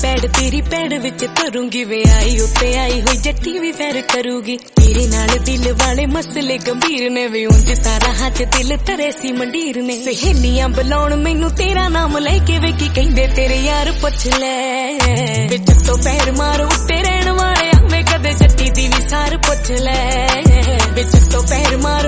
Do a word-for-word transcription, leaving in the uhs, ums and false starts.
पैड़ तेरी पैड़ विच तुरूंगी वे आई उत्ते आई हुई जट्टी भी पैर करूगी तेरे नाल दिल वाले मसले गंभीर ने वे उंज तारा हाथ दिल तरे सी मंडीर ने सहेलियां बुलाउण मैनू तेरा नाम लेके वे की कहंदे तेरे यार पुछ ले विच तो पैर मार उत्ते रहण वाले आवे कदे जट्टी दी भी सार पुछ ले विच तो पैर मार